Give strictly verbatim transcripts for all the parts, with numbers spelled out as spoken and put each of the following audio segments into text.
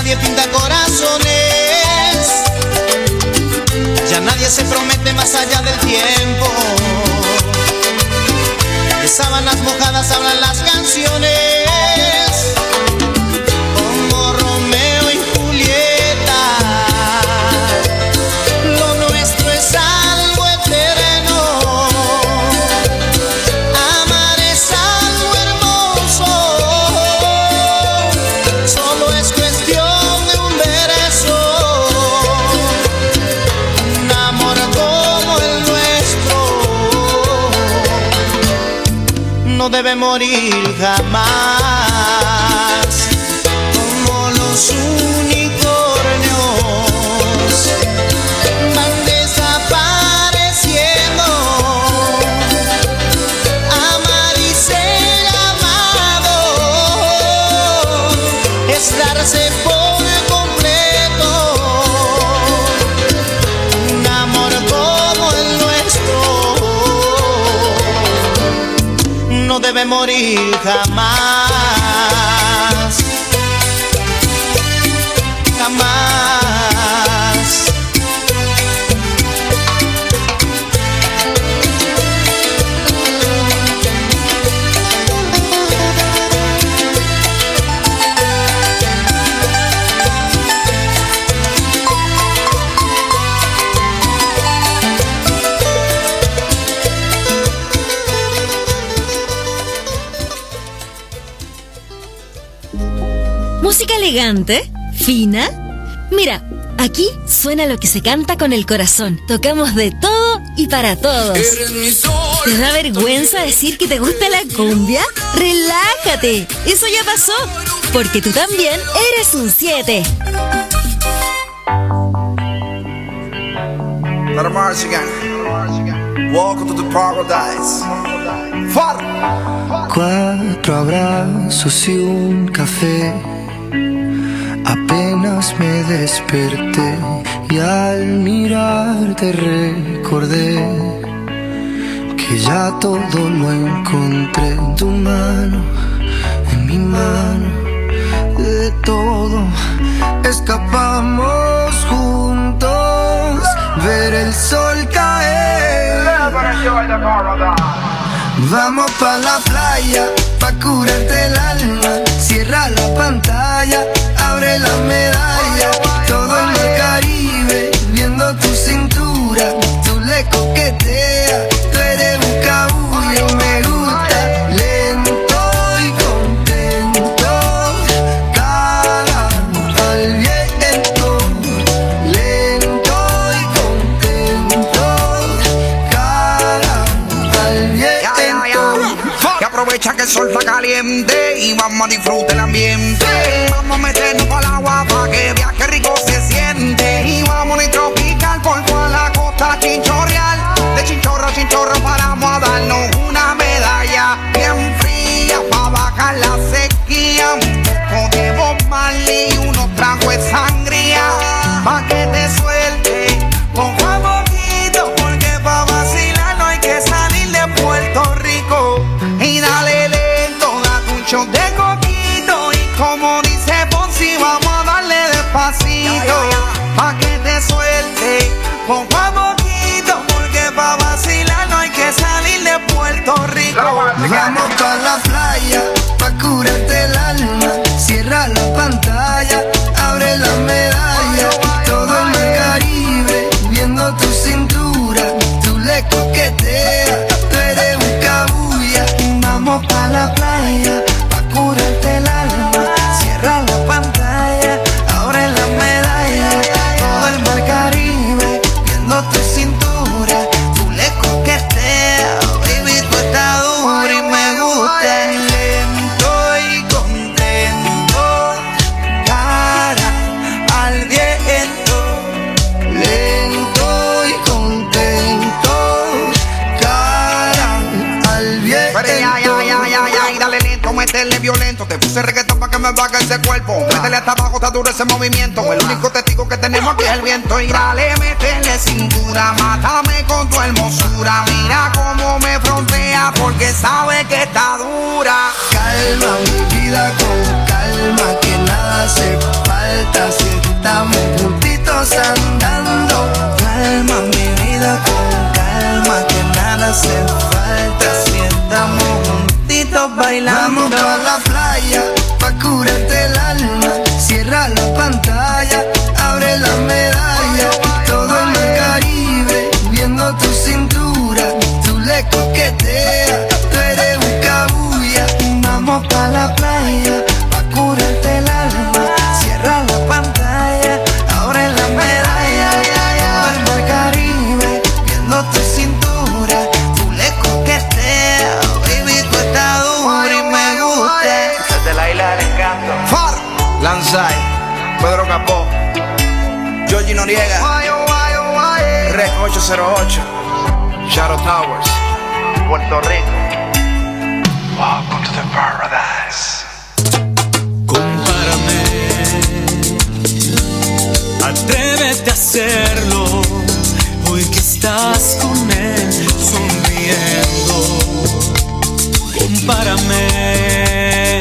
nadie pinta corazones, ya nadie se promete más allá del tiempo. De sábanas mojadas hablan las canciones, como Romeo y Julieta. Lo nuestro es algo eterno, amar es algo hermoso, solo es cuestión de un verso. Un amor como el nuestro no debe morir jamás, como los unicornios van desapareciendo. Amar y ser amado es darse por completo. Un amor como el nuestro no debe morir jamás, jamás. Música elegante, fina. Mira, aquí suena lo que se canta con el corazón. Tocamos de todo y para todos. ¿Te da vergüenza decir que te gusta la cumbia? ¡Relájate! Eso ya pasó, porque tú también eres un siete. Welcome to the paradise. Far. Cuatro abrazos y un café. Apenas me desperté y al mirarte recordé que ya todo lo encontré en tu mano, en mi mano. De todo escapamos juntos, ver el sol caer. Vamos pa' la playa, pa' curarte el alma. Cierra la pantalla, abre la medalla. Todo en el Caribe, viendo tu cintura. Tú le coqueteas, tú eres un cabullo. Me gusta lento y contento, cara al viento. Lento y contento, cara al viento. Que aprovecha que el sol está caliente y vamos a disfrutar el ambiente. Vamos a meternos para el agua para que viaje rico se siente. Y vamos a tropical por toda la costa chinchorreal. De chinchorro a chinchorro paramos a darnos una medalla bien fría para bajar la sequía. Un poco de Bob Marley y unos tragos de sangría pa' que te suelte poco a poquito, porque pa' vacilar no hay que salir de Puerto Rico. Y dale lento, date un shot de coquito. Y como dice Fonsi, vamos a darle despacito pa' que te suelte poco a poquito, porque pa' vacilar no hay que salir de Puerto Rico. Vamos pa' la playa, pa' curarte el alma. Cierra la pantalla, abre la medalla. Todo en el Caribe, viendo tu cintura. Tú le coqueteas, tú eres un cabulla. Vamos pa' la playa, pa' curarte el alma. Cierra la pantalla, abre la medalla. Todo el mar Caribe, viendo tu cintura. Tú le coqueteas, baby, tú estás dura y me gusta. Lento y contento, cara al viento. Lento y contento, cara al viento. Pero ya, ya, ya, ya, ya, y dale lento, métele violento. Te puse reggaetón pa' que me baje ese cuerpo. Métele hasta abajo, está duro ese movimiento. El único testigo que tenemos aquí es el viento. Y dale, métele cintura, mátame con tu hermosura. Mira cómo me frontea, porque sabe que está dura. Calma mi vida con calma, que nada hace falta. Pedro Capó, Georgie Noriega, Rec ocho cero ocho, Shadow Towers, Puerto Rico. Welcome to the paradise. Compárame, atrévete a hacerlo, hoy que estás con él sonriendo. Compárame.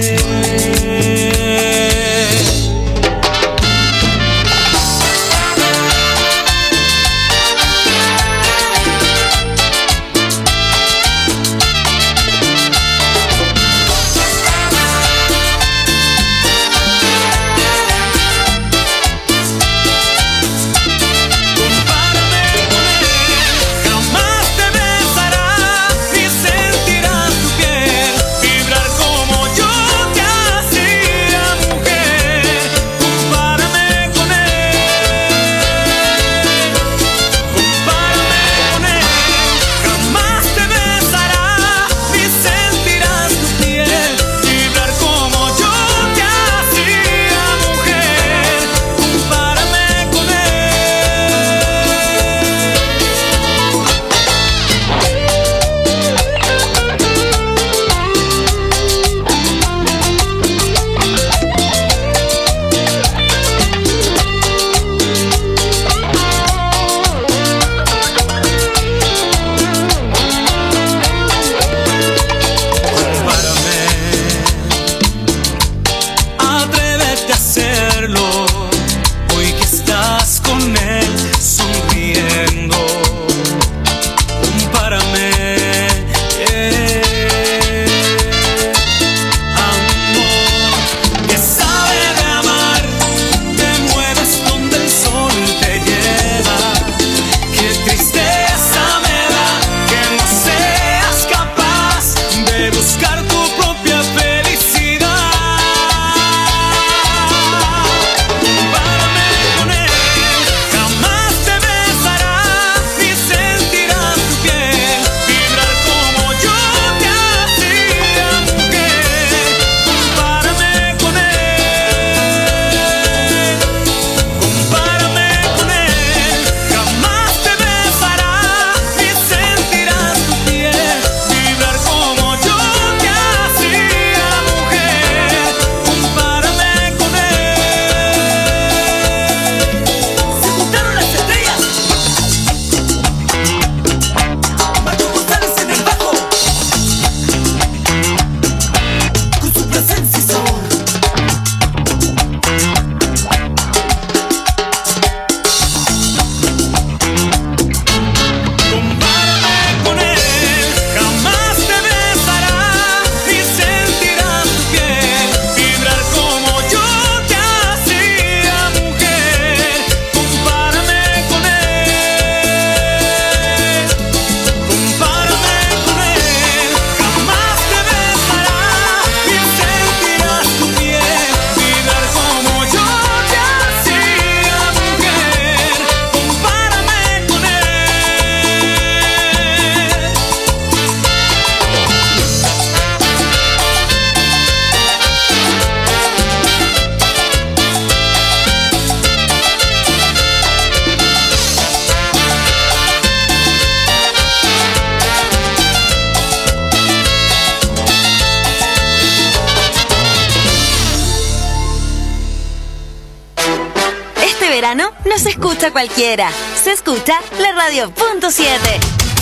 No se escucha cualquiera, se escucha la radio punto siete.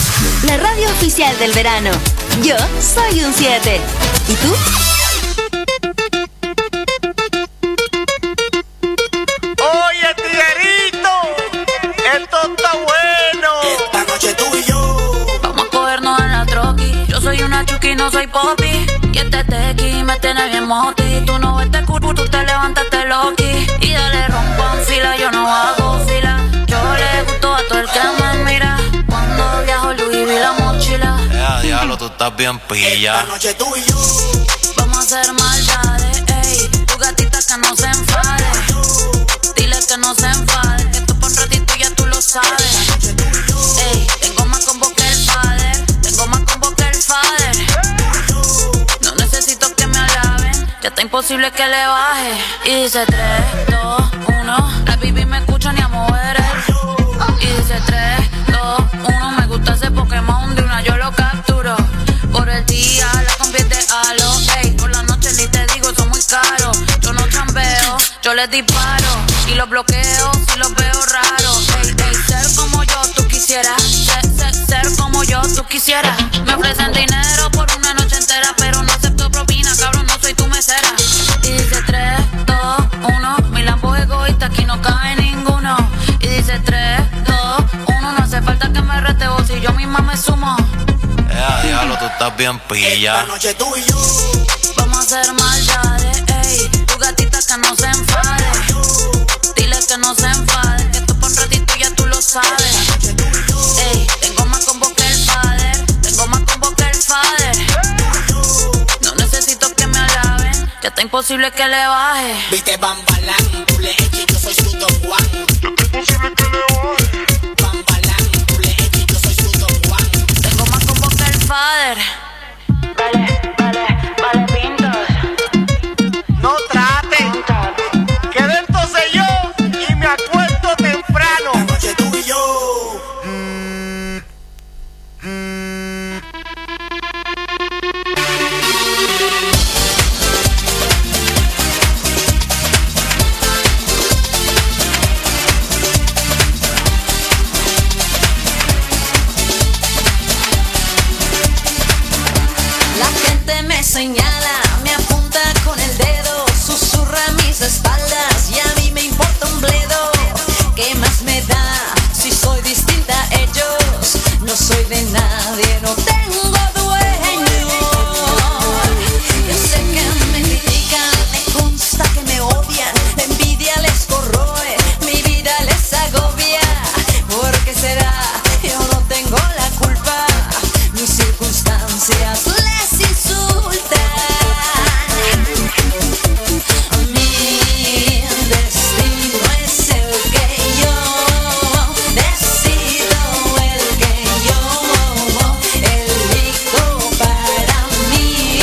La radio oficial del verano. Yo soy un siete. ¿Y tú? Oye, tiguerito, esto está bueno. Esta noche tú y yo vamos a cogernos en la troqui. Yo soy una chuki, no soy popi. Y este tequi me tiene bien moti. Tú no ves este curvo, tú te levantaste loqui. Y dale rompo en fila, yo no hago fila. Yo le gusto a todo el que me mira. Cuando viajo Louis vi la mochila. Ya, diablo, tú estás bien pilla. esta noche tú y yo vamos a hacer maldades, ey. Tu gatita que no se enfade. Dile que no se enfade. Que tú por un ratito ya tú lo sabes. Ey, tengo más combo que el father. Tengo más combo que el father. No necesito que me alaben. Ya está imposible que le baje. Y dice tres, dos yo les disparo y los bloqueo si los veo raros. Ey, ey, ser como yo tú quisieras, ser, ser, ser como yo tú quisieras. Me ofrecen dinero por una noche entera, pero no acepto propina, cabrón, no soy tu mesera. Y dice tres, dos, uno, mi lambo es egoísta, aquí no cabe ninguno. Y dice tres, dos, uno, no hace falta que me rete vos si yo misma me sumo. Eh, diablo, tú estás bien pilla. Esta noche tú y yo vamos a hacer maldades, ey. Tu gatita que no se enfade. Dile que no se enfade, que esto por un ratito ya tú lo sabes. Ey, tengo más combo que el father, tengo más combo que el father. No necesito que me alaben, ya está imposible que le baje. viste Bambalán, tú le eches, yo soy su Don Juan. Ya está imposible que le baje. Bambalán, tú le eches, yo soy su Don Juan. Tengo más combo que el father. Vale, vale, vale, pintos. No traten. Quedé entonces yo y me acuesto temprano. Esta noche tú y yo. La gente me señala, me apunta con el dedo, susurra mis espaldas y a mí me importa un bledo. ¿Qué más me da si soy distinta a ellos? No soy de nadie, no tengo dueño. Yo sé que me critican, me consta que me odian, la envidia les corroe, mi vida les agobia. ¿Por qué será? Yo no tengo la culpa, mis circunstancias les insultan. Mi destino es el que yo decido, el que yo elijo para mí.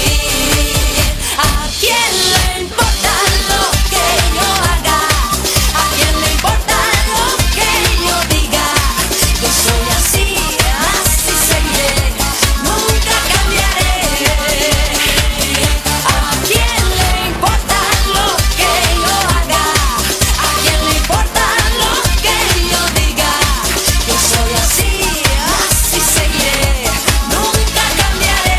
¿A quién le importa lo que yo haga? ¿A quién le importa lo que yo diga? Yo soy así, así seguiré, nunca cambiaré. ¿A quién le importa lo que yo haga? ¿A quién le importa lo que yo diga? Yo soy así, así seguiré, nunca cambiaré.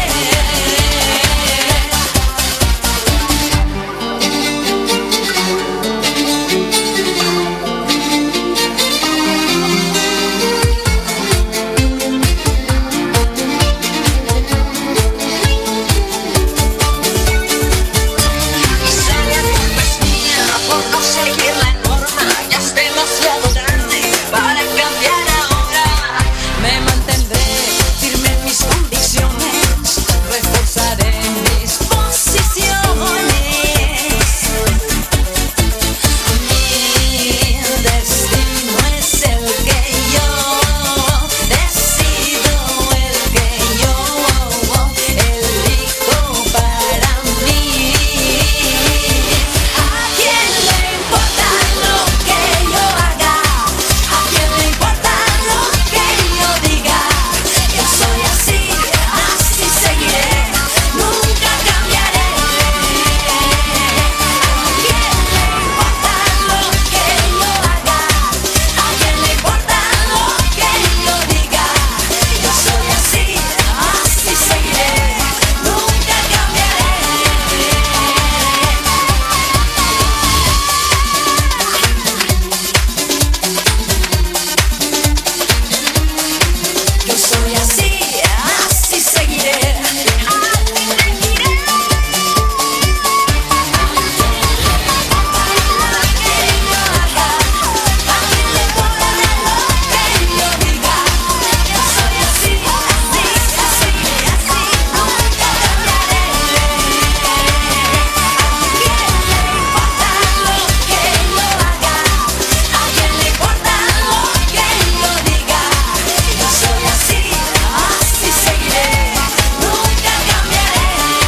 Quizá la culpa es mía por no seguir la norma. Ya es demasiado tarde para cambiar ahora. Me mantendré firme en mis convicciones, reforzaré mis posiciones. Mi destino es el que yo decido, el que yo elijo para mí. ¿A quién le importa lo que yo haga? ¿A quién le importa lo que yo diga? Yo soy así, así seguiré, nunca cambiaré. ¿A quién le importa lo que yo haga? ¿A quién le importa lo que yo diga? Yo soy así, así seguiré, nunca cambiaré. Yo soy así, así seguiré, así seguiré. ¿A quién le importa lo que yo diga? Yo soy así, así, así, así, nunca cambiaré. ¿A quién le importa lo que yo haga? ¿A quién le importa lo que yo diga? Yo soy así, así seguiré, nunca cambiaré.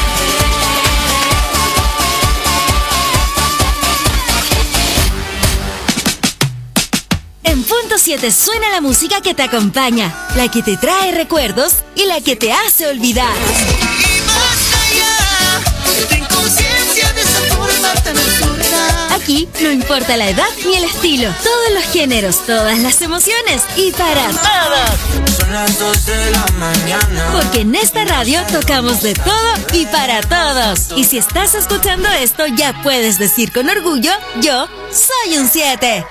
En Punto siete suena la música que te acompaña, la que te trae recuerdos y la que te hace olvidar. Y más allá, ten conciencia de esa forma tan absurda. Aquí aquí no importa la edad ni el estilo. Todos los géneros, todas las emociones y para todos. Son las dos de la mañana. Porque en esta radio tocamos de todo y para todos. Y si estás escuchando esto, ya puedes decir con orgullo, yo soy un siete.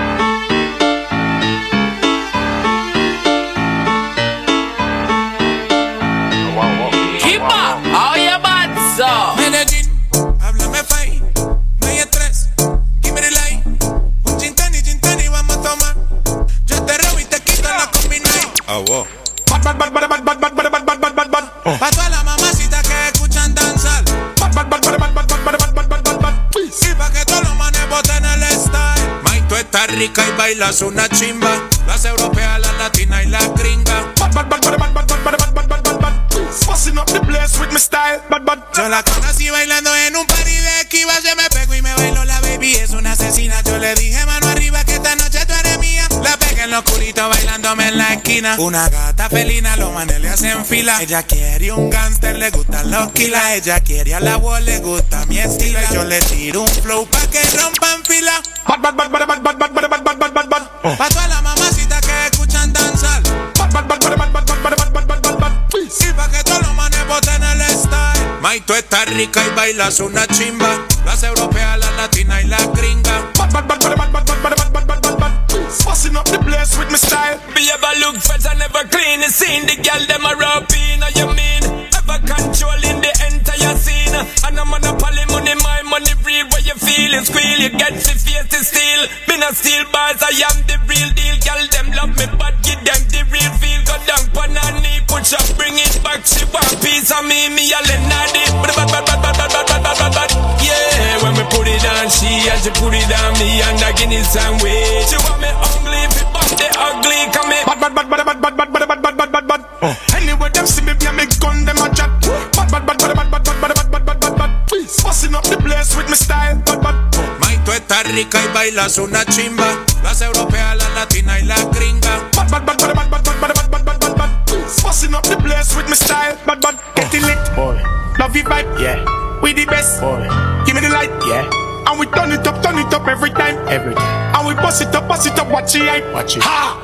Kipa, oye, Batso. Medellín, háblame fai, no hay estrés, give me the light. Un gin tonic, gin tonic, vamos a tomar. Yo te robo y te quito la combination. Ah, wow. Bad, bad, bad, bad, bad, bad, bad, bad, bad, bad, bad, bad. Oh. Pa' todas las mamacitas que escuchan danzar. Bad, bad, bad, bad, bad, bad, bad, bad, bad, bad, bad, bad. Y pa' que todos los manes boten el style. Mike, tú estás rica y bailas una chimba. Las europeas, las latinas y las gringas. Bad, bad, bad, bad, bad, bad, bad, bad, bad, bad, bad, bad. Fussing up the place with my style, bad, bad. Yo la conocí bailando en un party de Esquiva. Se me pegó y me bailó la baby, es una asesina. Yo le dije mano arriba que esta noche tú eres mía. La pegué en lo oscurito bailándome en la esquina. Una gata felina, los manes le hacen fila. Ella quiere un gangster, le gustan los kilas. Ella quiere a la voz, le gusta mi estilo. Yo le tiro un flow pa' que rompan fila. Bad, bad, bad, bad, bad, bad, bad, bad, bad, bad, bad, bad. Oh. Pa' todas las mamacitas que escuchan danzar. Bad, bad, bad, bad, bad, bad, bad, bad, bad, bad, bad, bad. Y pa' que todos los manes boten el style. Mike, tú estás rica y bailas una chimba. Las europeas, las latinas y las gringas. Bad, bad, bad, bad, bad, bad, bad, bad, bad, bad, bad, bad. Fussing up the place with my style. Be ever look fresh and never clean. You seen the girl them a rub in, you mean? Ever controlling the entire scene. And I'm on a poly money, my money real. Where you feel it squeal, you get the face to steal. Been a steel bars, I am the real deal. Girl them love me, but give them the real feel. Go down pan her knee, push up, bring it back. She want piece of me, me a lenadi. Bad, bad, bad, bad, bad, bad, bad, bad, bad, bad. Yeah, when me put it on she, and she put it on me, and I give it some way. She want me ugly, if it bump the ugly, come in. Bad, bad, bad, bad, bad, bad, bad, bad, bad, bad, bad, bad. Oh. Anyway, them see me, be a me gun, them a chat. Bad, bad, bad, bad, bad, bad, bad, bad, bad, bad, bad, bad. Fussing up the place with my style, bad, bad. Mike, tú estás rica y bailas una chimba. Las europeas, las latinas y las gringas. Bad, bad, bad, bad, bad, bad, bad, bad, bad, bad, bad, bad. Fussing up the place with my style, bad, bad. Getting lit, boy. Love you vibe, yeah. We the best, boy. Give me the light, yeah. And we turn it up, turn it up every time, every time. And we bust it up, bust it up, watch it, hype, watch it. Ha!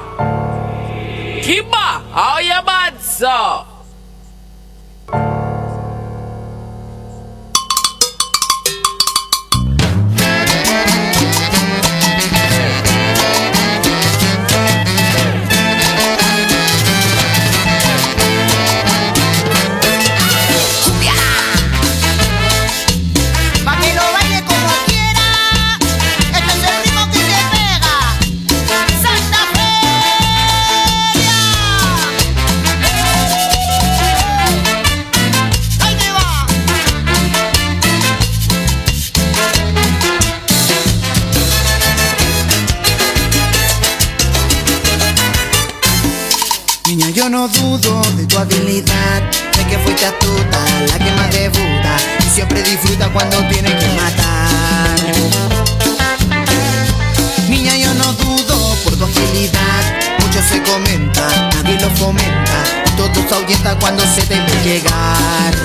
Kiba, how you bad, so? Yo no dudo de tu habilidad, de que fuiste astuta, la que más debuta y siempre disfruta cuando tiene que matar. Niña, yo no dudo por tu agilidad, mucho se comenta, nadie lo fomenta, todo se ahuyenta cuando se te ve llegar.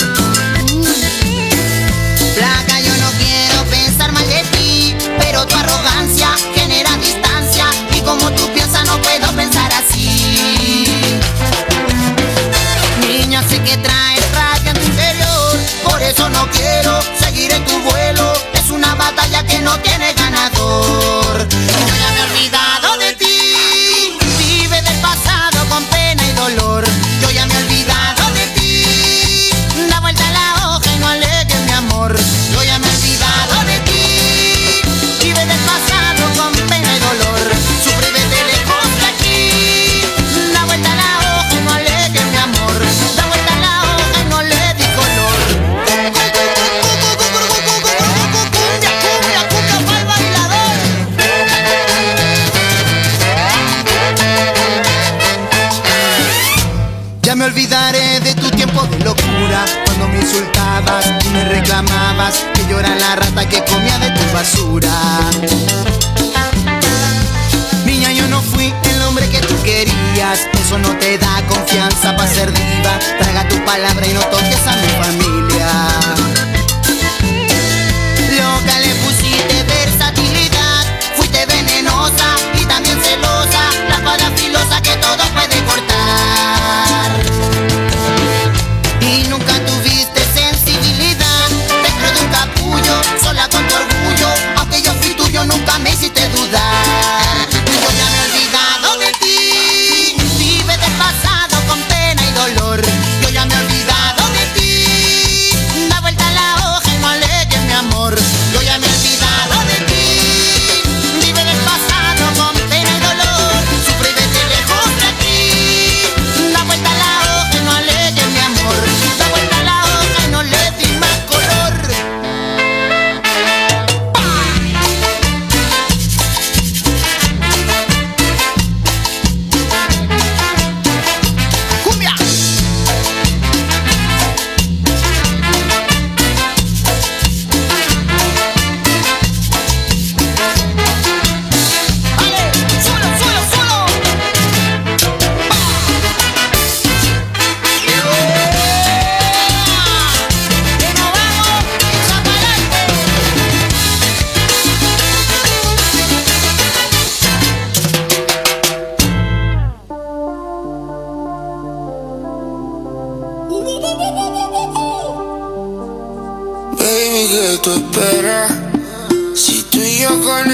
Flaca, yo no quiero pensar mal de ti, pero tu arrogancia genera distancia y como tú piensas no puedo pensar así. Niña, sé que traes rabia en tu interior, por eso no quiero seguir en tu vuelo. Es una batalla que no tiene ganador. Yo ya me he olvidado de ti, vive del pasado con pena y dolor. Yo ya me he olvidado de ti, da vuelta a la hoja y no alegues mi amor. Yo ya me he olvidado de ti, vive del pasado con pena y dolor. Sufre desde lejos de aquí, da vuelta a la hoja y no alegues mi amor. Da vuelta a la hoja y no le di color. Cumbia, cumbia, cumbia pa'l bailador. Ya me olvidaré de tu tiempo de locura, cuando me insultabas y me reclamabas que yo era la rata que comía de tu basura. Niña, yo no fui el hombre que tú querías, eso no te da confianza para ser diva. Traga tu palabra y no toques a mi familia. Loca, le pusiste versa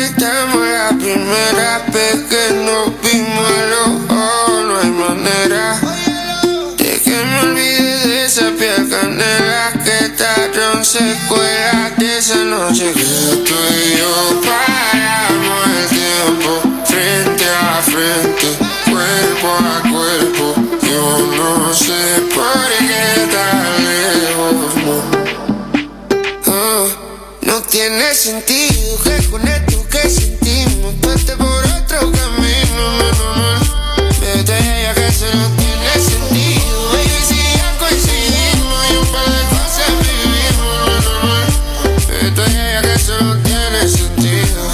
conectamos la primera vez que nos vimos a los ojos. No hay manera de que me olvide de esa piel canela que tardaron secuelas de esa noche que tú y yo paramos el tiempo frente a frente, cuerpo a cuerpo. Yo no sé por qué tan lejos, no. Oh, no tiene sentido que con esto que sentimos tú estés por otro camino, no, no, no. Vete ella que eso no tiene sentido, baby, si ya coincidimos y un par de cosas vivimos, no, no, no. Vete ella que eso no tiene sentido.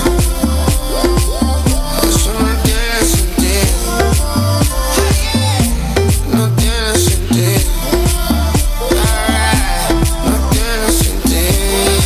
Eso no tiene sentido. No tiene sentido. Ah, no tiene sentido.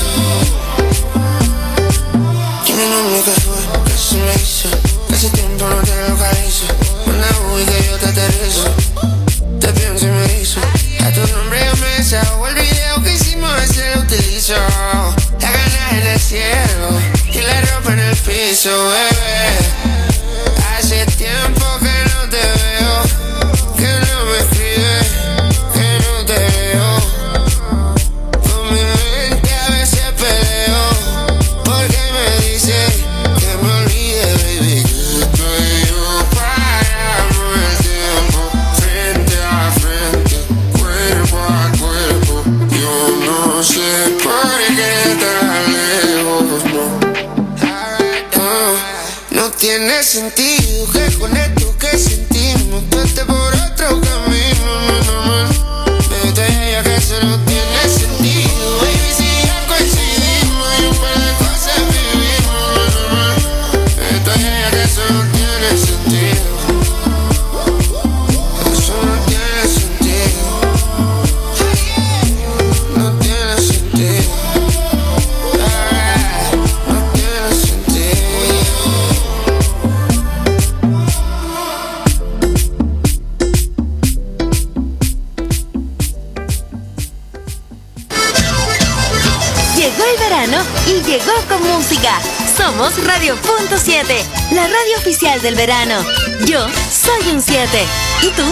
Dime nombre que fue, que se me hizo, que hace tiempo no te localizo. Una uy que yo te aterrizo, te pienso y me hizo. A tu nombre yo me desahogo, el video que hicimos ese lo utilizo. La gana en el cielo y la ropa en el piso, bebé. Hace tiempo que no te veo, que no me escribes, que no te veo. Con mi mente a veces peleo, porque me dice que me olvide, baby, que tú y yo paramos el tiempo frente a frente, cuerpo a cuerpo. Yo no sé por qué tan lejos, no. No, no tiene sentido que con esto que sentimos tú estés por otro camino, no, no, no. Vete ella que eso no tiene sentido, baby, si ya coincidimos y un par de cosas vivimos, no, no, no. Vete ella que eso no tiene sentido. Eso no tiene sentido. No tiene sentido. Ah, no tiene sentido. Llegó el verano y llegó con música. Somos Radio Punto siete, la radio oficial del verano. Yo soy un siete. ¿Y tú?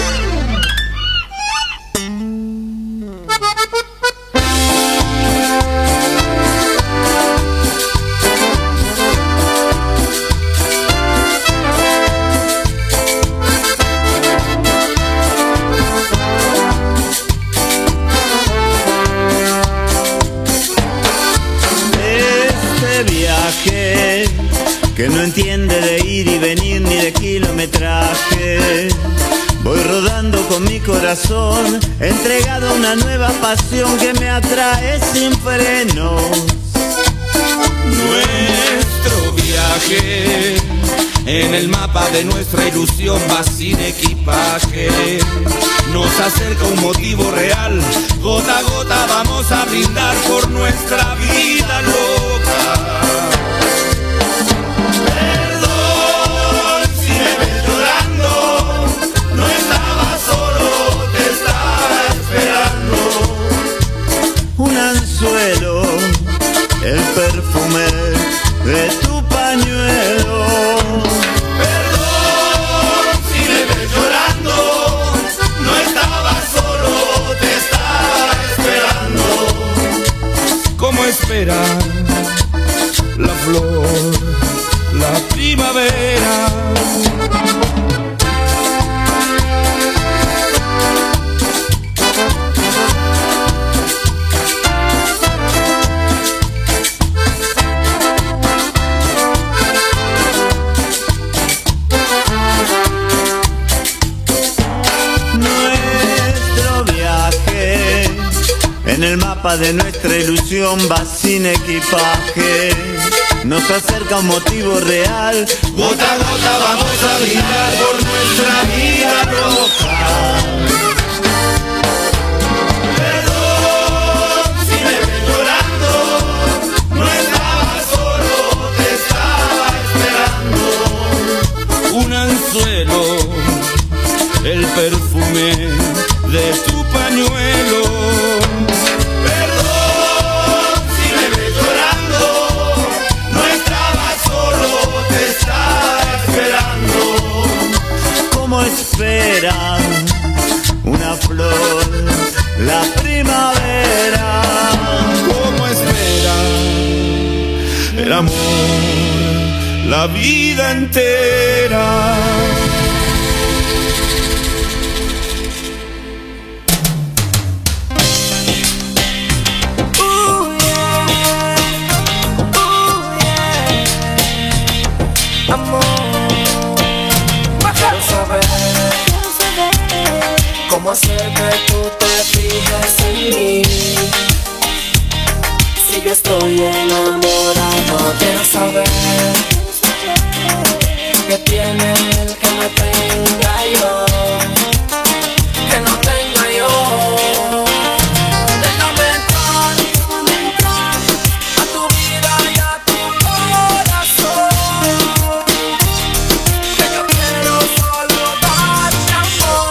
Este viaje que no entiende de ir y venir ni de kilometraje. Voy rodando con mi corazón, entregado a una nueva pasión que me atrae sin frenos. Nuestro viaje en el mapa de nuestra ilusión va sin equipaje. Nos acerca un motivo real, gota a gota vamos a brindar por nuestra vida loca. Perdón si me ves llorando, no estaba solo, te estaba esperando. Un anzuelo, el perfume de tu pañuelo. Perdón si me ves llorando, no estaba solo, te estaba esperando. ¿Cómo esperar la flor, la primavera? En el mapa de nuestra ilusión va sin equipaje. Nos acerca un motivo real. Gota a gota vamos a brindar por nuestra vida loca. Perdón si me ves llorando, no estaba solo, te estaba esperando. Un anzuelo, el perfume de tu pañuelo. Perdón si me ves llorando, no estaba solo, será una flor la primavera. ¿Cómo espera el amor la vida entera? ¿Cómo hacer que tú te fijes en mí? Si yo estoy enamorado, quiero saber qué tiene el que me tenga yo, que no tenga yo. Déjame entrar, déjame entrar a tu vida y a tu corazón, que yo quiero solo darte amor.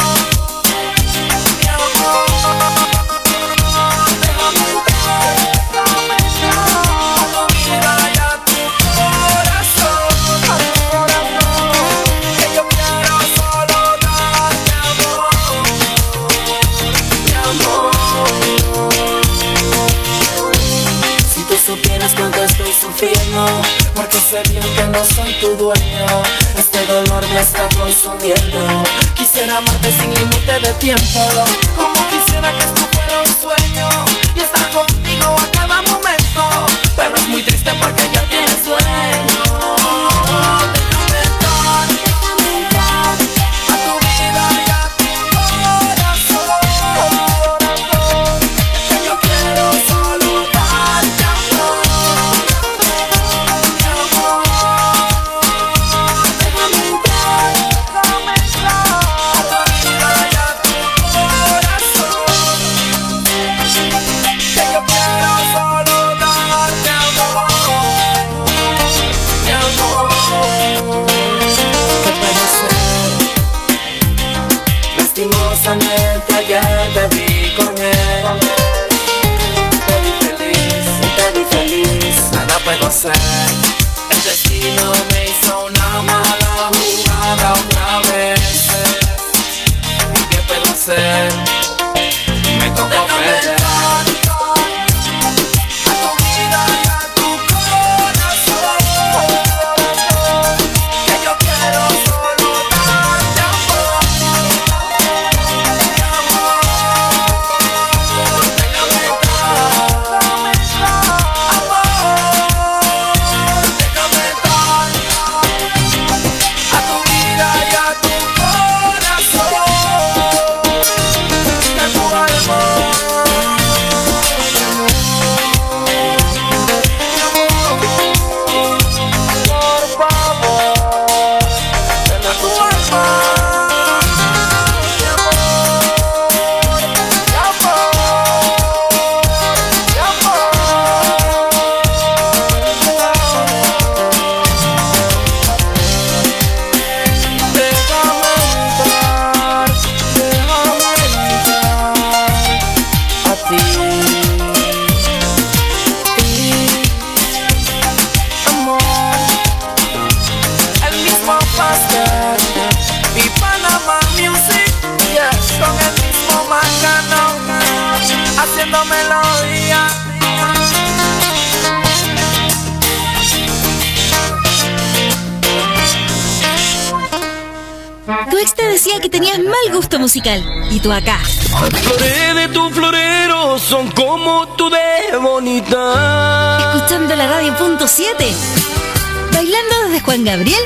Porque sé bien que no soy tu dueño. Este dolor me está consumiendo. Quisiera amarte sin límite de tiempo. Como quisiera que esto fuera un sueño y estar contigo a cada momento. Pero es muy triste porque ya tienes sueño. Déjame entrar, déjame entrar a tu vida y a tu corazón, que yo quiero solo darte amor. Lastimosamente ayer te vi con él. Te vi feliz, te vi feliz. Nada puedo hacer. El destino me hizo una mala jugada otra vez. ¿Y qué puedo hacer? Me tocó perder. Tu ex te decía que tenías mal gusto musical y tú acá. Las flores de tu florero son como tú de bonita. Escuchando la radio punto siete. Bailando desde Juan Gabriel.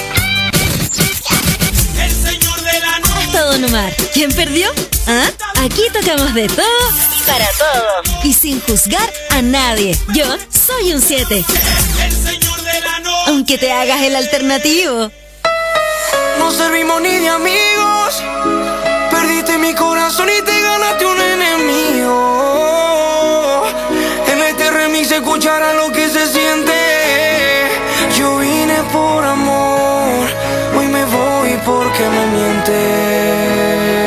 El señor de la noche. Todo nomás. ¿Quién perdió? ¿Ah? Aquí tocamos de todo y para todo. Y sin juzgar a nadie. Yo soy un siete. El señor de la noche. Aunque te hagas el alternativo. No servimos ni de amigos. Perdiste mi corazón y te ganaste un enemigo. En este remix se escuchará lo que se siente. Yo vine por amor, hoy me voy porque me mientes.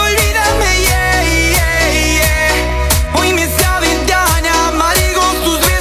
Tus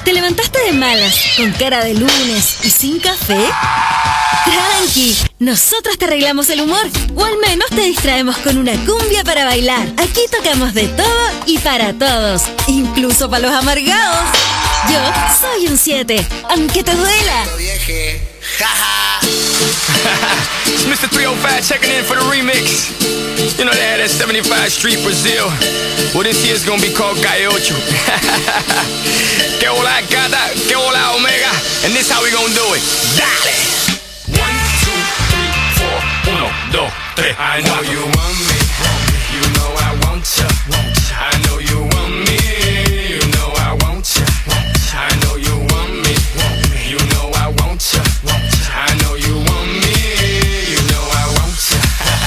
¿Te levantaste de malas, con cara de lunes y sin café? Tranqui, nosotros te arreglamos el humor, o al menos te distraemos con una cumbia para bailar. Aquí tocamos de todo y para todos, incluso para los amargados. Yo soy un siete, aunque te duela. It's Mister three oh five checking in for the remix. You know they had that seventy-five Street Brazil. Well, this year's gonna be called Calle Ocho. Que hola gata, que hola omega. And this how we gonna do it. Dale. One, two, three, four. Uno, dos, tres. I know you want me. You know I want ya. I know you want me. You know I want ya. I know you want me. You know I want ya. I know you want me. You know I want ya.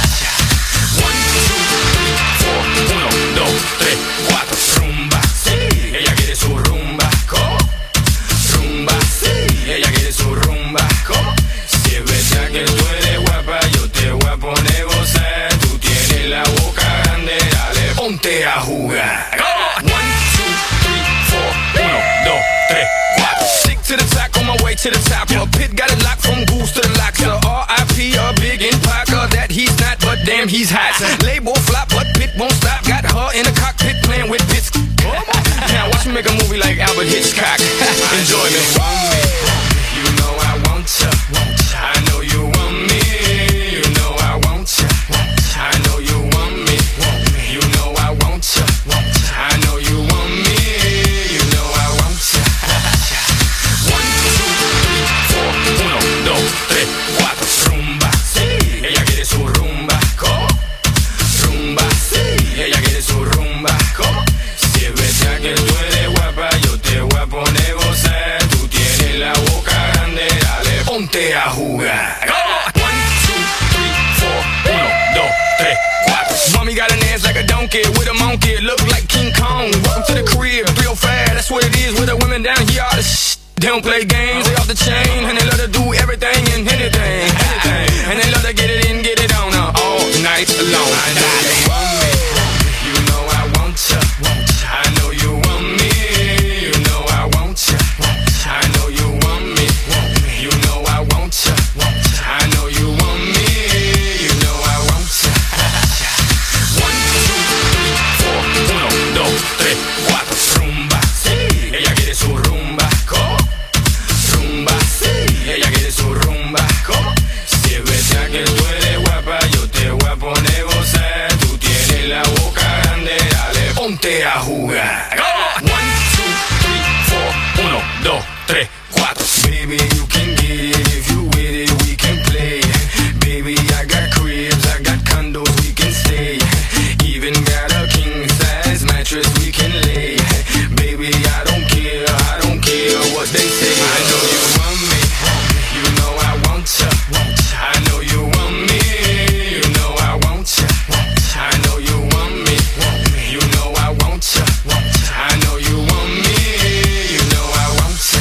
One, two, three, four. Uno, dos, tres, cuatro. Rumba, sí. Ella quiere su rumba. ¿Cómo? Rumba, sí. Ella quiere su rumba. ¿Cómo? Si es verdad que tú eres guapa, yo te voy a poner gozar. Tú tienes la boca grande, dale, ponte a jugar. One, two, three, four. Uno, dos, tres, cuatro. Stick to the top, on my way to the top. A pit got it locked from goose to the locker. R I P a big in Parker that he's not, but damn he's hot. Label flop, but Pit won't stop. Got her in the cockpit playing with bits. Now watch me make a movie like Albert Hitchcock. Enjoy me. You know I want ya. I know you want me. You know I want ya. I know you want me. You know I want ya. I know you want me. You know I want ya. One, two, three, four. Uno, dos, tres, cuatro. Rumba, sí. Ella quiere su rumba. ¿Cómo? Rumba, sí. Ella quiere su rumba. ¿Cómo? Si es verdad que tú eres guapa, yo te voy a poner gozar. Tú tienes la boca grande, dale, ponte a jugar. One, two, three, four. Uno, dos, tres, cuatro. Mommy got an ass like a donkey with a monkey. Look like King Kong. Welcome to the crib, three oh five. That's what it is with the women down here. All the shit. They don't play games, they off the chain. And they love to do everything and anything, anything. And they love to get it in, get it on uh, all night long. I know you want me. You know I want ya. I know you want me. You know I want ya. I know you want me. You know I want ya. I know you want me. You know I want ya. One, two, three, four. Uno, dos, tres, cuatro. Rumba, sí. Ella quiere su rumba. ¿Cómo? Rumba, sí. Ella quiere su rumba. ¿Cómo? Si es verdad que tú eres guapa, yo te voy a poner gozar. Tú tienes la boca grande, dale, ponte a jugar. One, two, three, four. Uno, dos, tres, cuatro. Baby, you can get it if you with it, we can play. Baby, I got cribs, I got condos, we can stay. Even got a king size mattress we can lay. Baby, I don't care, I don't care what they say. I know you want me, you know I want ya. I know you want me, you know I want ya. I know you want me, you know I want ya. I know you want me, you know I want ya.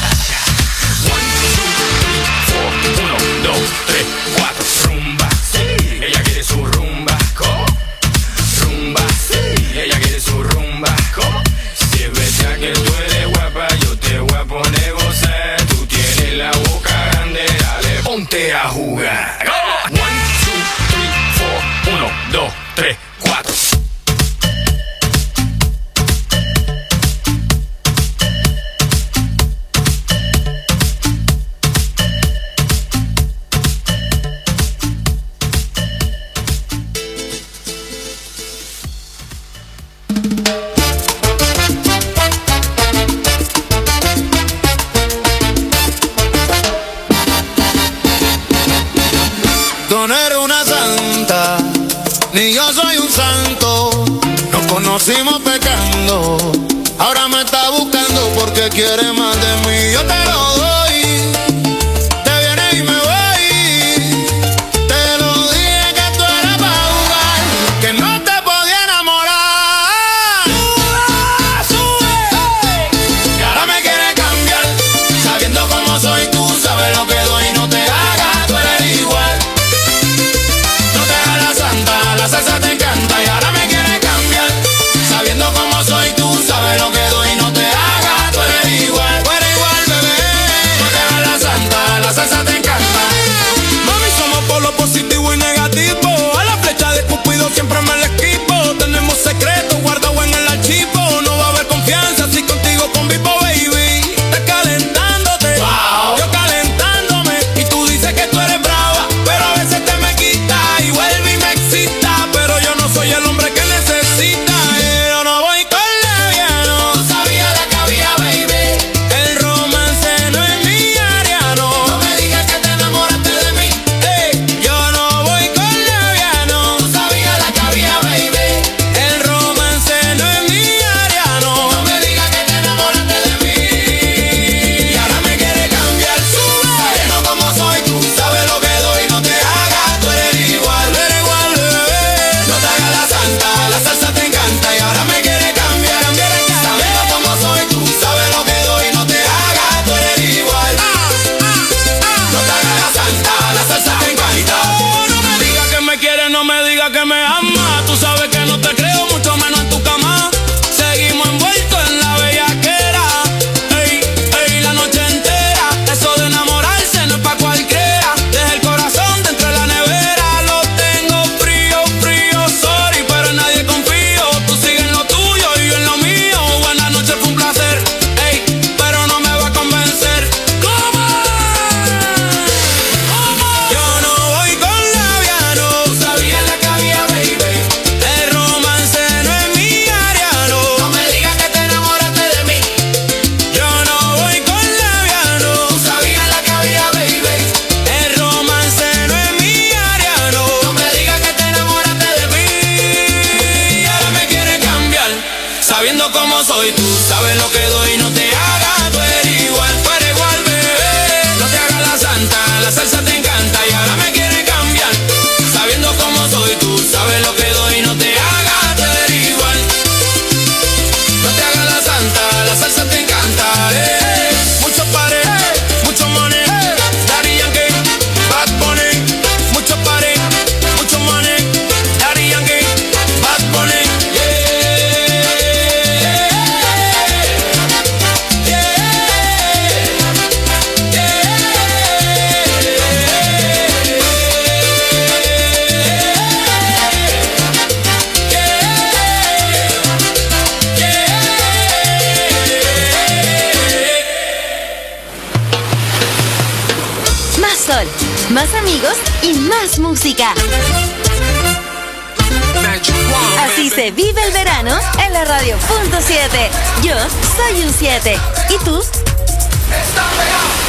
One, two, three, four. Uno, dos, tres, cuatro. Rumba, sí. Ella quiere su rumba. ¿Cómo? Rumba, sí. Ella quiere su rumba. ¿Cómo? Si es verdad que tú eres guapa, yo te voy a poner gozar. Tú tienes la boca grande, dale, ponte a jugar. One, two, three, four. Uno, dos, tres, cuatro. Tú no eres una santa, ni yo soy un santo. Nos conocimos pecando, ahora me está buscando porque quiere más de mí. Yo te lo doy, te vienes y me voy. Te lo dije que tú eras pa' jugar, que no te podía enamorar. Sube, y ahora me quiere cambiar, sabiendo cómo soy tú, sabes lo que doy, no te hagas, tú eres igual. La salsa te encanta y ahora me quiere cambiar, sabiendo cómo soy tú, sabes lo que doy, no te hagas, tú eres igual. soy, tú sabes lo que doy, no te hagas, tú eres igual, tú eres igual, bebé. No te hagas la santa, la salsa te encanta y ahora me quiere cambiar. Sabiendo cómo soy, tú sabes lo que doy, no te hagas, tú eres igual. No te hagas la santa, la salsa te encanta, eh. Muchos pares, mucho money, Daddy Yankee, Bad Bunny. Muchos pares, mucho money, Daddy Yankee, Bad Bunny. Sol, más amigos y más música. Así se vive el verano en la radio punto siete. Yo soy un siete. ¿Y tú? Está pegado.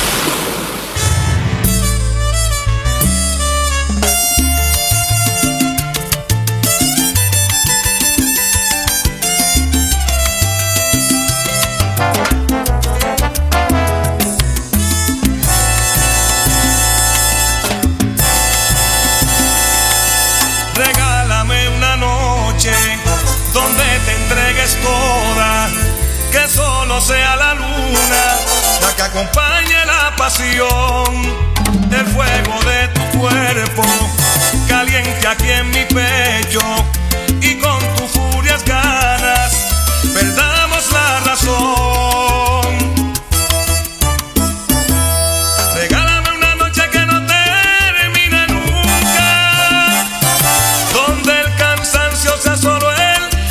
Toda, que solo sea la luna la que acompañe la pasión, el fuego de tu cuerpo caliente aquí en mi pecho y con tus furias ganas perdamos la razón. Regálame una noche que no termine nunca, donde el cansancio sea solo el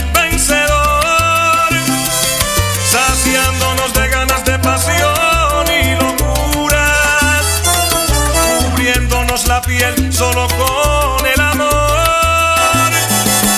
saciándonos de ganas de pasión y locuras, cubriéndonos la piel solo con el amor,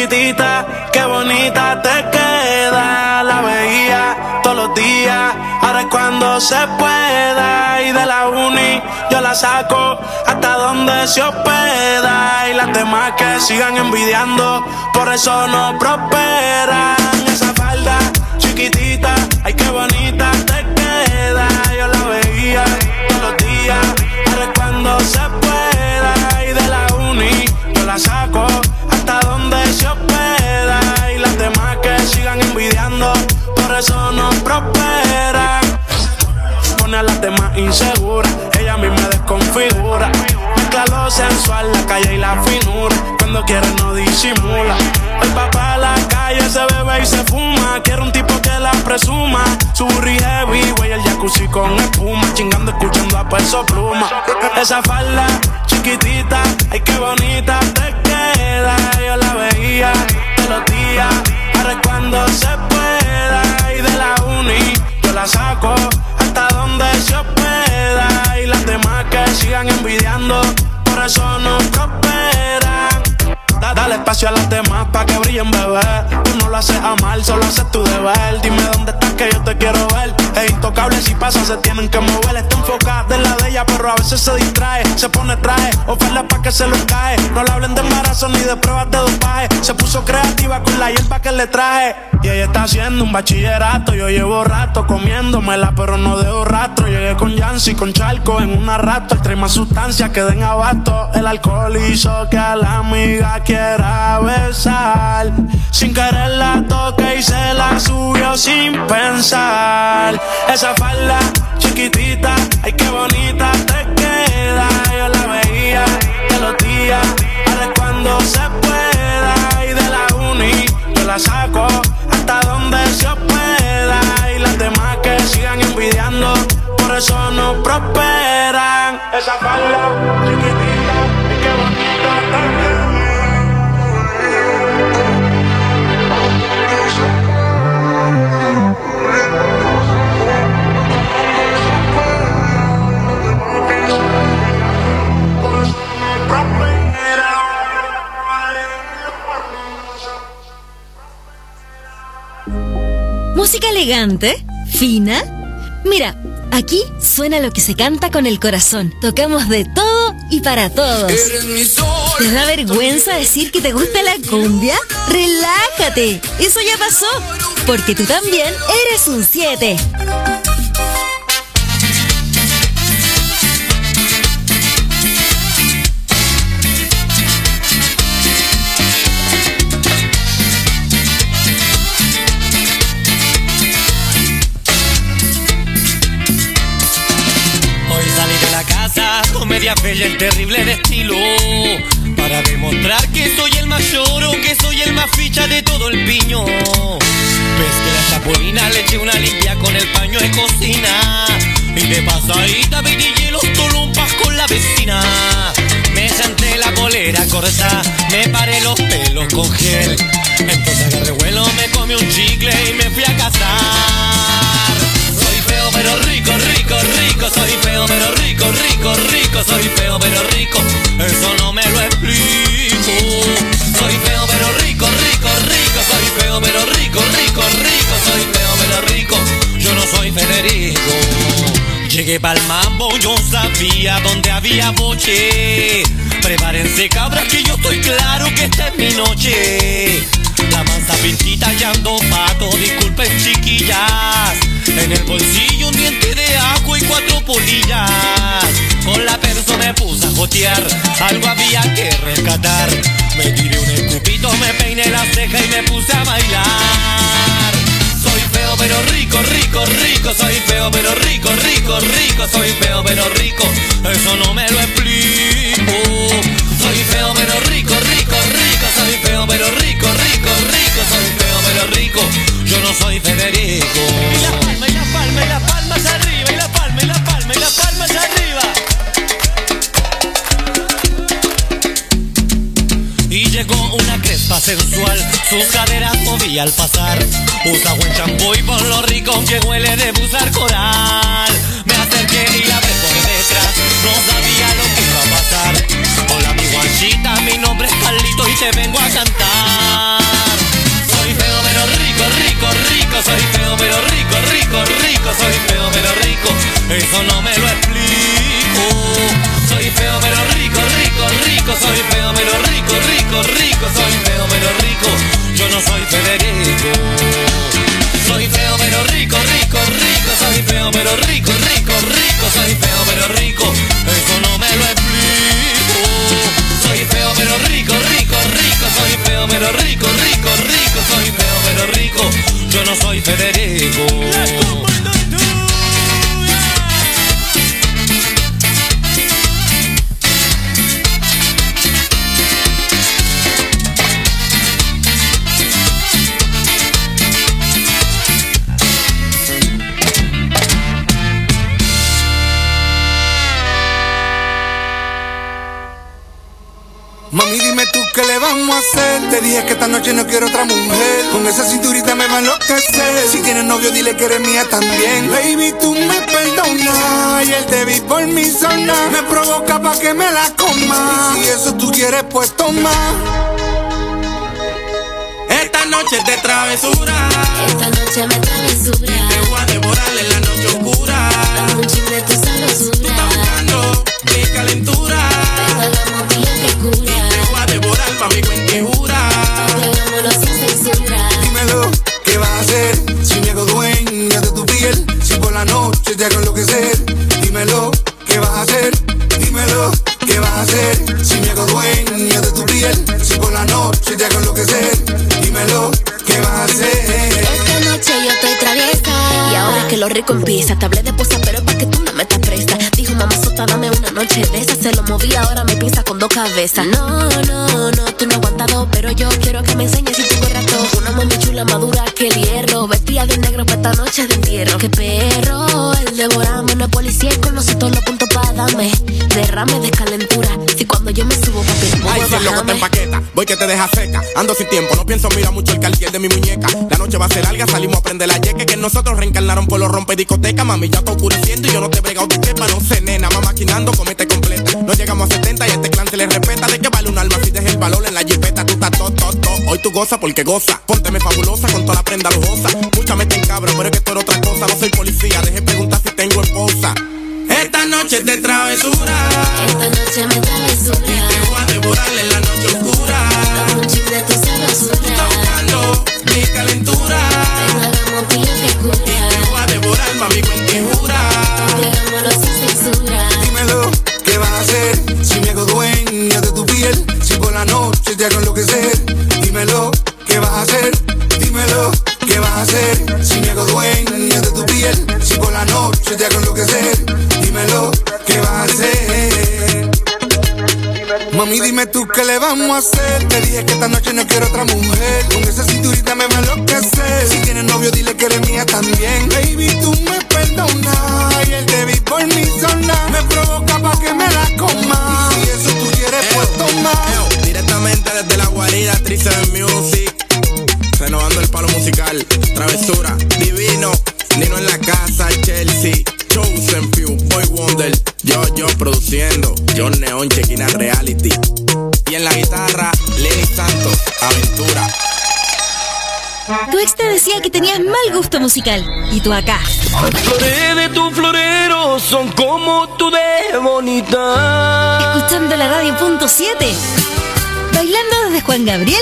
chiquitita, qué bonita te queda. La veía todos los días, ahora es cuando se pueda. Y de la uni yo la saco hasta donde se hospeda. Y las demás que sigan envidiando, por eso no prosperan. Esa falda chiquitita, ay qué bonita te queda. Yo la veía todos los días, ahora es cuando se pueda. Y de la uni yo la saco hasta donde se hospeda. Y las demás que sigan envidiando, por eso no prosperan. Pone a las demás inseguras, ella a mí me desconfigura. Mezcla lo sensual, la calle y la finura. Cuando quiere no disimula. El papá a la calle se bebe y se fuma. Quiere un tipo que la presuma. Su burri heavy, güey, el jacuzzi con espuma. Chingando, escuchando a Peso Pluma. Esa falda chiquitita, ay qué bonita te queda. Yo la veía todos los días, ahora es cuando se pueda. Y de la uni yo la saco hasta donde se hospeda. Y las demás que sigan envidiando, por eso no prosperan. Da, dale espacio a las demás pa' que brillen, bebé. Tú no lo haces a mal, solo haces tu deber. Dime dónde estás que yo te quiero ver. Es intocable, si pasa se tienen que mover. Está enfocada en la de ella, pero a veces se distrae. Se pone traje, oferta pa' que se lo cae. No le hablen de embarazo ni de pruebas de dopaje. Se puso creativa con la hierba que le traje. Y ella está haciendo un bachillerato. Yo llevo rato comiéndomela, pero no dejo rastro. Llegué con Yancy, con Charco en una rato. Trae más sustancias que den abasto. El alcohol hizo que a la amiga quiera besar. Sin querer la toqué y se la subió sin pensar. Esa falda chiquitita, ay qué bonita te queda. Yo la veía todos los días, ahora es cuando se pueda. Y de la uni yo la saco hasta donde se hospeda. Y las demás que sigan envidiando, por eso no prosperan. Esa falda chiquitita, ay qué bonita te queda. Música elegante, fina. Mira, aquí suena lo que se canta con el corazón. Tocamos de todo y para todos. ¿Te da vergüenza decir que te gusta la cumbia? ¡Relájate! Eso ya pasó, porque tú también eres un siete. Media bella, el terrible de estilo, para demostrar que soy el mayor o que soy el más ficha de todo el piño. Ves que la chapulina le eché una limpia con el paño de cocina, y de pasadita vendí los tolumpas con la vecina. Me senté la polera corta, me paré los pelos con gel, entonces agarré vuelo, me comí un chicle y me fui a casar. Soy feo pero rico, rico, rico, soy feo pero rico, rico, rico, soy feo pero rico, eso no me lo explico. Soy feo pero rico, rico, rico, soy feo pero rico, rico, rico, soy feo pero rico, yo no soy Federico. Llegué pa'l mambo, yo sabía dónde había boche. Prepárense cabras que yo estoy claro que esta es mi noche. La mansa pintita y ando pato, disculpen chiquillas. En el bolsillo un diente de ajo y cuatro polillas. Con la perso me puse a jotear, algo había que rescatar. Me tiré un escupito, me peiné la ceja y me puse a bailar. Soy feo pero rico, rico, rico, soy feo pero rico, rico, rico, soy feo pero rico, eso no me lo explico. Soy feo pero rico, rico, rico, soy feo pero rico, rico, rico, soy feo pero rico, yo no soy Federico. Y la palma, y la palma, y la palma hacia arriba, y la palma, y la palma, y la palma hacia arriba. Y llegó una crespa sensual, sus caderas movía al pasar. Usa buen champú y por lo rico que huele de busar coral. Me acerqué y la abrí por detrás, no sabía lo que iba a pasar. Hola mi guachita, mi nombre es Carlito y te vengo a cantar. qué le vamos a hacer. Te dije que esta noche no quiero otra mujer. Con esa cinturita me va a enloquecer. Si tienes novio dile que eres mía también. Baby, tú me perdonas. Y el te vi por mi zona me provoca pa' que me la coma. Y si eso tú quieres pues toma. Esta noche es de travesura. Esta noche me travesura. Te voy a devorar en la noche oscura. Dame un chip de tu sabrosura. Tú estás buscando mi calentura. Ven, hagamos día que cura. Te voy a devorar pa' mi cuenta y jura. Hagámoslo sin censura. Dímelo, ¿qué vas a hacer? Si me hago dueña de tu piel. Si por la noche te hago enloquecer. Dímelo, ¿qué vas a hacer? Dímelo, ¿qué vas a hacer? Si me hago dueña de tu piel. Si por la noche te hago enloquecer. Dímelo, ¿qué vas a hacer? Esta noche yo estoy traviesa. Y ahora es que lo rico empieza. Te hablé de posa, pero es pa' que tú no me estás presta. Dijo mamá sota, dame una noche de esa. Se lo moví, ahora me piensa con dos cabezas. No, no, no, tú no has aguantado. Pero yo quiero que me enseñes si tú rato. Una mami chula madura que el hierro. Vestida de negro pa' esta noche de entierro. Que perro, el devorame no es policía y conoce todos los puntos pa' darme. Derrame de calentura. Si cuando yo me subo, papi, no ay, si el loco te empaqueta, voy que te deja seca. Ando sin tiempo, no pienso, mira mucho el cartier de mi muñeca. La noche va a ser larga, salimos a prender la yeque. Que nosotros reencarnaron por los rompe discoteca. Mami, ya está oscureciendo y yo no te brega o te quepa. No sé, nena, mamá maquinando, comete completa. No llegamos a setenta y este clan se le respeta. ¿De qué vale un alma si dejas el valor en la jipeta? Tú estás todo, todo, todo. Hoy tú goza porque goza. Pónteme fabulosa con toda la prenda lujosa. Mucha mete en cabra, pero es que esto era otra cosa. No soy policía, deje preguntar si tengo esposa. Esta noche es de travesura. Esta noche me travesura. Te voy a devorar en la noche oscura. Dame un chip de tu sabrosura. Tú estás buscando mi calentura. Ven, hagamos día que cura. Te voy a devorar pa' mi cuenta y jura. Hagámoslo sin censura. Dímelo, ¿qué vas a hacer? Si me hago dueña de tu piel. Si por la noche te hago enloquecer. Dímelo, ¿qué vas a hacer? Dímelo, ¿qué vas a hacer? Si me hago dueña de tu piel. Si por la noche te hago enloquecer. Dímelo, ¿qué vas a hacer? Mami, dime tú qué le vamos a hacer. Te dije que esta noche no quiero otra mujer. Con esa cinturita me va a enloquecer. Si tienes novio dile que eres mía también. Baby, tú me perdonas. Y el te vi por mi zona me provoca pa' que me la coma. Y si eso tú quieres pues toma. Directamente desde la guarida Trice Music. Renovando el palo musical. Travesura, divino. Nino en la casa, Chelsea. Chosen Few, Boy Wonder. Yo, yo produciendo. John Neon, Chequina Reality. Y en la guitarra, Lenny Santos, Aventura. Tu ex te decía que tenías mal gusto musical. Y tú acá. Las flores de tu florero son como tú de bonita. Escuchando la radio punto siete. Bailando desde Juan Gabriel.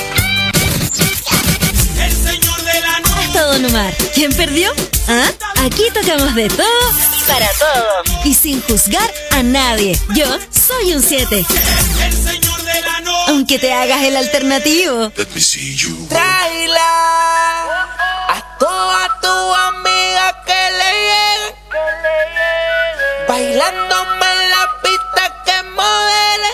El señor de la noche. Hasta Don Omar. ¿Quién perdió? ¿Ah? Aquí tocamos de todo y para todos. Y sin juzgar a nadie. Yo soy un siete. El señor de la noche. Aunque te hagas el alternativo. Let me see you. Tráela a toda tu amiga que le llegue, bailándome en la pista que modele.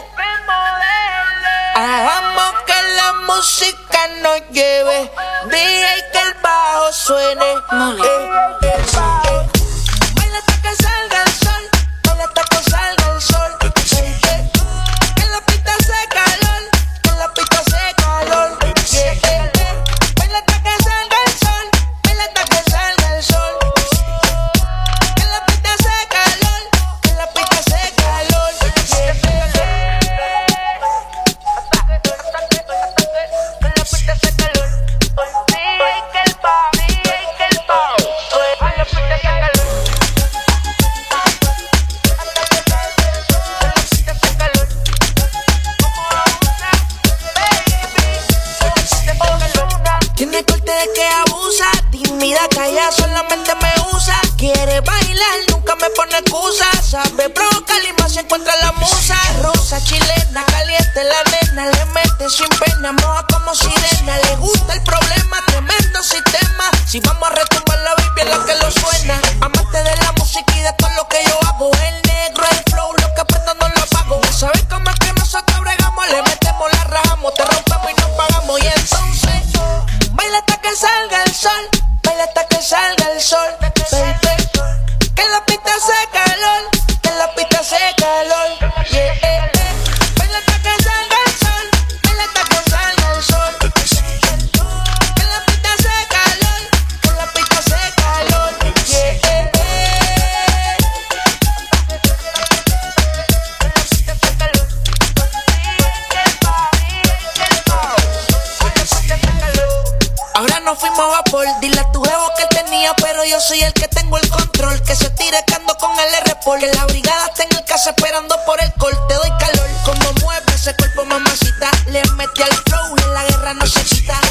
Hagamos que la música nos lleve, D J que el bajo suene. Eh, eh, eh. Baila hasta que salga el sol, baila hasta que salga el sol. Eh, eh. Que en la pista hace calor, que en la pista hace calor. Yeah, eh, eh. Baila hasta que salga el sol, baila hasta que salga el sol. Que en la pista hace calor, que en la pista hace calor. Yeah, eh, eh. Que en la pista hace calor. Dije que el pao, dije que el pao. Que la pista hace calor. Tiene corte de que abusa, tímida, calla, solamente me usa. Quiere bailar, nunca me pone excusa. Sabe provocar y más se encuentra la musa. Rusa, chilena, caliente la nena. Le mete sin pena, moja como sirena. Le gusta el problema, tremendo sistema. Si vamos a retumbar la baby es lo que lo suena. Amante de la música y de todo lo que yo hago. El negro, el flow, lo que aprendo no lo pago. ¿Sabes cómo es que nosotros bregamos? Le metemos, la rajamos, te rompemos y nos pagamos. Y entonces baila hasta que salga el sol, baila hasta que salga el sol, baby. Que en la pista hace calor, que en la pista hace calor. Yeah, eh, eh. Baila hasta que salga el sol, tengo el control. Que se tire que ando con el R-Pol. Que la brigada está en el casa esperando por el col. Te doy calor, como mueve ese cuerpo, mamacita. Le metí al flow y en la guerra no se quita.